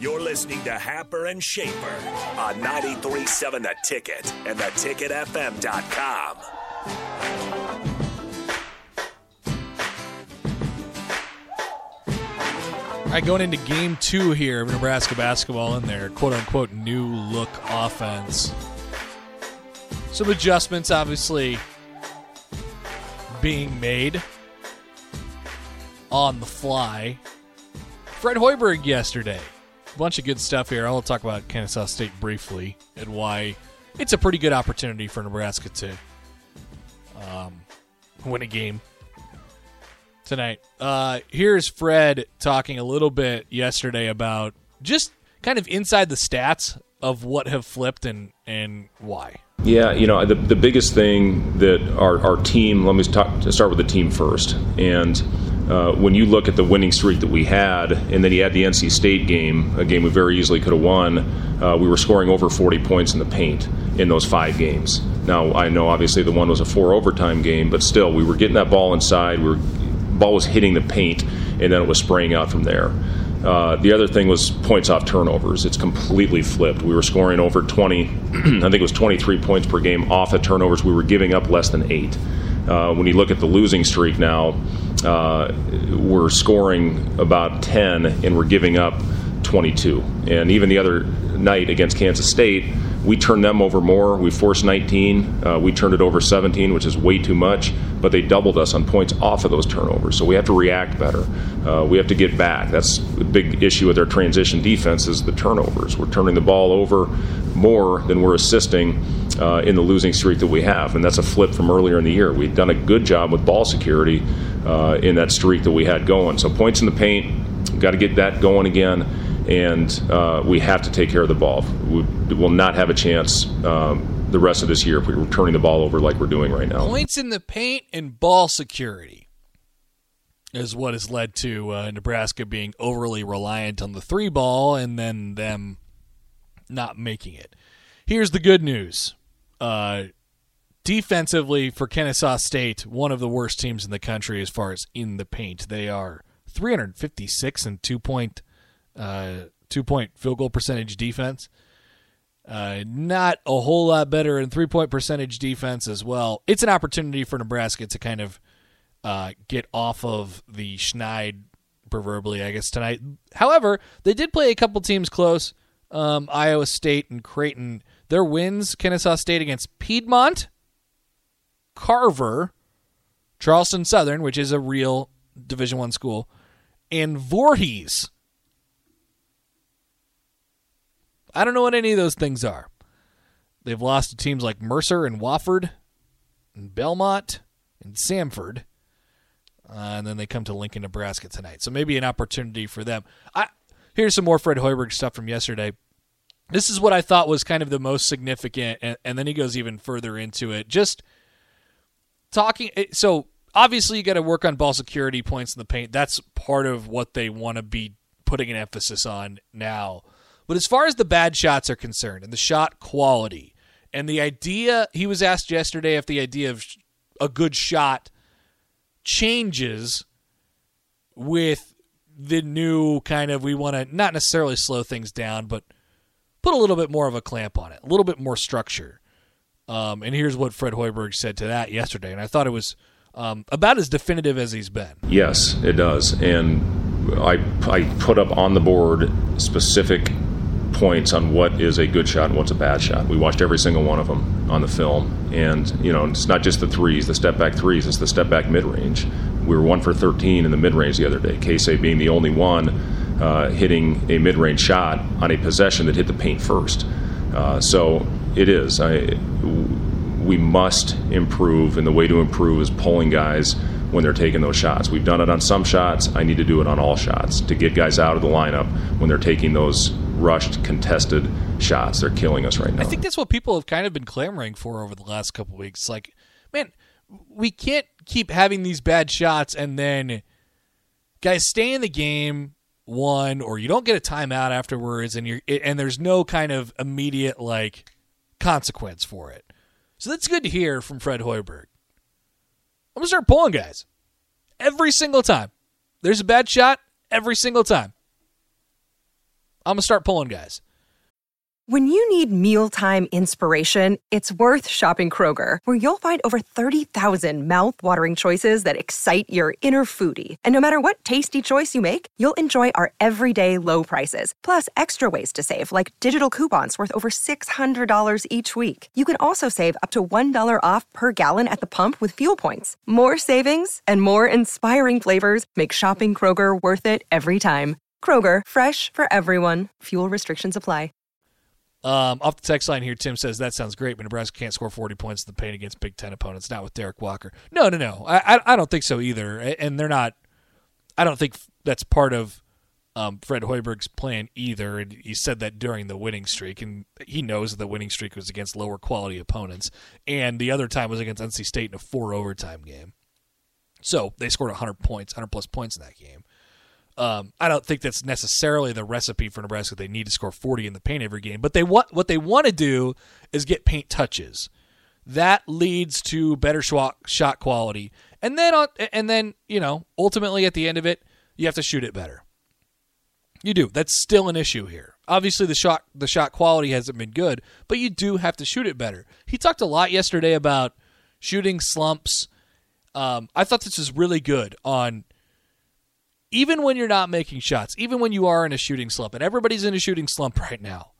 You're listening to Happer and Schaefer on 93.7 The Ticket and theticketfm.com. All right, going into Game 2 here of Nebraska basketball in their quote-unquote new look offense. Some adjustments obviously being made on the fly. Fred Hoiberg yesterday. A bunch of good stuff here. I'll talk about Kennesaw State briefly and why it's a pretty good opportunity for Nebraska to win a game tonight. Here's Fred talking a little bit yesterday about just kind of inside the stats of what have flipped and why. Yeah, the biggest thing that our team, let me start with the team first. And when you look at the winning streak that we had, and then you had the NC State game, a game we very easily could have won, we were scoring over 40 points in the paint in those 5 games. Now, I know obviously the one was a 4 overtime game, but still, we were getting that ball inside, ball was hitting the paint, and then it was spraying out from there. The other thing was points off turnovers. It's completely flipped. We were scoring over 20, I think it was 23 points per game off of turnovers. We were giving up less than 8. When you look at the losing streak now, we're scoring about 10 and we're giving up 22. And even the other night against Kansas State, we turned them over more. We forced 19. We turned it over 17, which is way too much. But they doubled us on points off of those turnovers. So we have to react better. We have to get back. That's the big issue with our transition defense is the turnovers. We're turning the ball over more than we're assisting in the losing streak that we have. And that's a flip from earlier in the year. We've done a good job with ball security in that streak that we had going. So points in the paint, we've got to get that going again. And we have to take care of the ball. We will not have a chance the rest of this year if we're turning the ball over like we're doing right now. Points in the paint and ball security is what has led to Nebraska being overly reliant on the 3 ball and then them not making it. Here's the good news. Defensively for Kennesaw State, one of the worst teams in the country as far as in the paint. They are 356 and 2-point field goal percentage defense. Not a whole lot better in 3-point percentage defense as well. It's an opportunity for Nebraska to kind of get off of the schneid, proverbially, I guess, tonight. However, they did play a couple teams close. Iowa State and Creighton. Their wins, Kennesaw State against Piedmont, Carver, Charleston Southern, which is a real Division I school, and Voorhees. I don't know what any of those things are. They've lost to teams like Mercer and Wofford and Belmont and Samford. And then they come to Lincoln, Nebraska tonight. So maybe an opportunity for them. Here's some more Fred Hoiberg stuff from yesterday. This is what I thought was kind of the most significant, and then he goes even further into it. Just talking. So obviously you got to work on ball security, points in the paint. That's part of what they want to be putting an emphasis on now. But as far as the bad shots are concerned and the shot quality and the idea, he was asked yesterday if the idea of a good shot changes with the new kind of, we want to not necessarily slow things down, but put a little bit more of a clamp on it, a little bit more structure. And here's what Fred Hoiberg said to that yesterday. And I thought it was about as definitive as he's been. Yes, it does. And I put up on the board specific points on what is a good shot and what's a bad shot. We watched every single one of them on the film. And, it's not just the threes, the step-back threes, it's the step-back mid-range. We were 1 for 13 in the mid-range the other day. Casey being the only one hitting a mid-range shot on a possession that hit the paint first. So it is. We must improve, and the way to improve is pulling guys when they're taking those shots. We've done it on some shots. I need to do it on all shots to get guys out of the lineup when they're taking those rushed, contested shots. They're killing us right now. I think that's what people have kind of been clamoring for over the last couple of weeks. Like, man, we can't keep having these bad shots and then guys stay in the game, one, or you don't get a timeout afterwards, and there's no kind of immediate consequence for it. So that's good to hear from Fred Hoiberg. I'm going to start pulling guys. Every single time. There's a bad shot, every single time. I'm going to start pulling guys. When you need mealtime inspiration, it's worth shopping Kroger, where you'll find over 30,000 mouth-watering choices that excite your inner foodie. And no matter what tasty choice you make, you'll enjoy our everyday low prices, plus extra ways to save, like digital coupons worth over $600 each week. You can also save up to $1 off per gallon at the pump with fuel points. More savings and more inspiring flavors make shopping Kroger worth it every time. Kroger, fresh for everyone. Fuel restrictions apply. Off the text line here, Tim says, that sounds great, but Nebraska can't score 40 points in the paint against Big Ten opponents, not with Derek Walker. No. I don't think so either. And they're not – I don't think that's part of Fred Hoiberg's plan either. And he said that during the winning streak, and he knows that the winning streak was against lower quality opponents. And the other time was against NC State in a 4-overtime game. So they scored 100 plus points in that game. I don't think that's necessarily the recipe for Nebraska. They need to score 40 in the paint every game. But what they want to do is get paint touches. That leads to better shot quality. And then ultimately at the end of it, you have to shoot it better. You do. That's still an issue here. Obviously, the shot quality hasn't been good, but you do have to shoot it better. He talked a lot yesterday about shooting slumps. I thought this was really good on – even when you're not making shots, even when you are in a shooting slump, and everybody's in a shooting slump right now,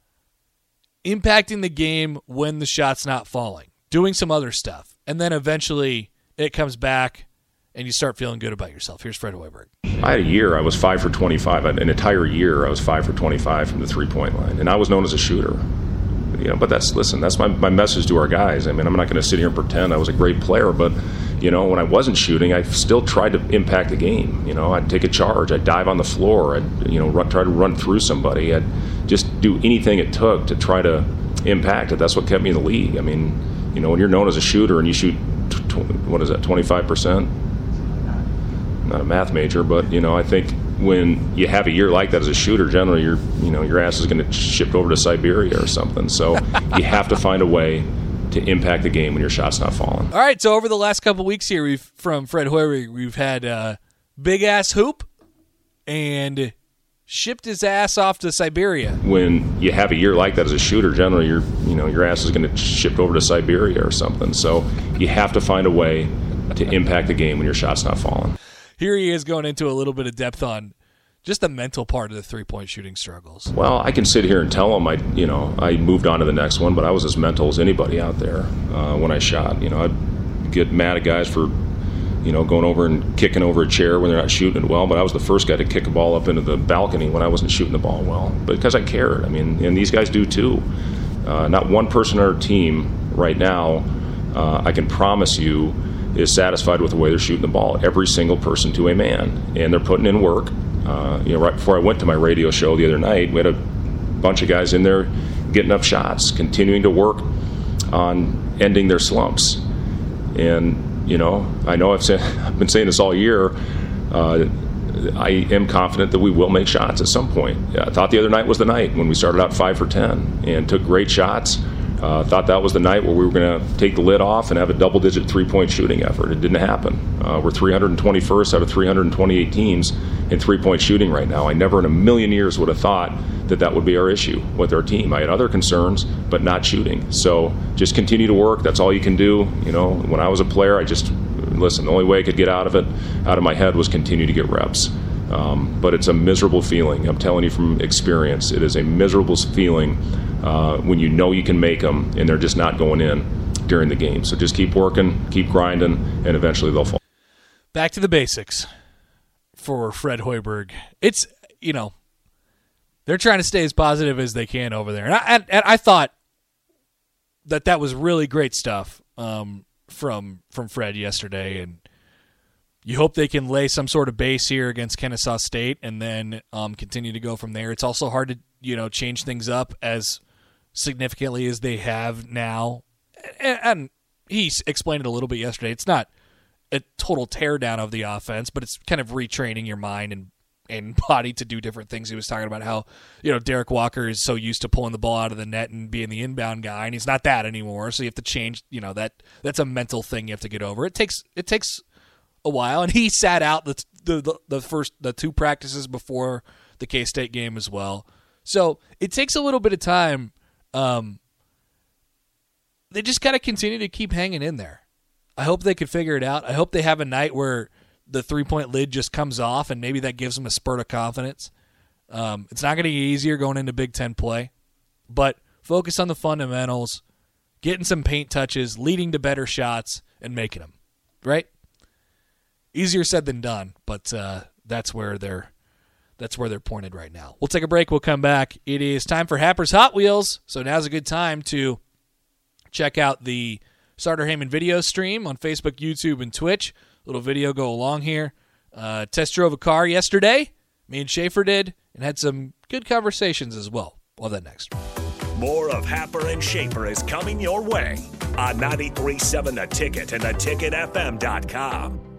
impacting the game when the shot's not falling, doing some other stuff, and then eventually it comes back and you start feeling good about yourself. Here's Fred Hoiberg. I had a year, I was 5 for 25. An entire year, I was 5 for 25 from the three-point line, and I was known as a shooter. But that's my message to our guys. I mean, I'm not going to sit here and pretend I was a great player, but when I wasn't shooting, I still tried to impact the game. I'd take a charge, I'd dive on the floor, I'd try to run through somebody, I'd just do anything it took to try to impact it. That's what kept me in the league. I mean, when you're known as a shooter and you shoot 25%. Not a math major, but I think when you have a year like that as a shooter, generally your ass is going to shipped over to Siberia or something. So you have to find a way to impact the game when your shot's not falling. All right, so over the last couple of weeks here, from Fred Hoiberg, we've had big ass hoop and shipped his ass off to Siberia. When you have a year like that as a shooter, generally your ass is going to shipped over to Siberia or something. So you have to find a way to impact the game when your shot's not falling. Here he is going into a little bit of depth on just the mental part of the three-point shooting struggles. Well, I can sit here and tell him I moved on to the next one, but I was as mental as anybody out there when I shot. I'd get mad at guys for going over and kicking over a chair when they're not shooting it well, but I was the first guy to kick a ball up into the balcony when I wasn't shooting the ball well, because I cared. I mean, and these guys do too. Not one person on our team right now, I can promise you, is satisfied with the way they're shooting the ball. Every single person to a man. And they're putting in work. Right before I went to my radio show the other night, we had a bunch of guys in there getting up shots, continuing to work on ending their slumps. And, I know I've been saying this all year. I am confident that we will make shots at some point. I thought the other night was the night when we started out 5 for 10 and took great shots. Thought that was the night where we were going to take the lid off and have a double-digit three-point shooting effort. It didn't happen. We're 321st out of 328 teams in three-point shooting right now. I never in a million years would have thought that would be our issue with our team. I had other concerns, but not shooting. So just continue to work. That's all you can do. When I was a player, the only way I could get out of my head was continue to get reps. But it's a miserable feeling. I'm telling you from experience, it is a miserable feeling when you can make them and they're just not going in during the game. So just keep working, keep grinding, and eventually they'll fall. Back to the basics for Fred Hoiberg. It's, they're trying to stay as positive as they can over there. And I thought that was really great stuff from Fred yesterday, and you hope they can lay some sort of base here against Kennesaw State and then continue to go from there. It's also hard to, change things up as significantly as they have now. And he explained it a little bit yesterday. It's not a total teardown of the offense, but it's kind of retraining your mind and body to do different things. He was talking about how, Derek Walker is so used to pulling the ball out of the net and being the inbound guy, and he's not that anymore. So you have to change, that's a mental thing you have to get over. It takes a while, and he sat out the 2 practices before the K-State game as well. So it takes a little bit of time. They just got to continue to keep hanging in there. I hope they could figure it out. I hope they have a night where the three-point lid just comes off, and maybe that gives them a spurt of confidence. It's not going to get easier going into Big Ten play, but focus on the fundamentals, getting some paint touches, leading to better shots, and making them. Right? Easier said than done, but that's where they're pointed right now. We'll take a break. We'll come back. It is time for Happer's Hot Wheels, so now's a good time to check out the Sartor Hamann video stream on Facebook, YouTube, and Twitch. Little video go along here. Test drove a car yesterday. Me and Schaefer did, and had some good conversations as well. We'll have that next. More of Happer and Schaefer is coming your way on 93.7 The Ticket and theticketfm.com.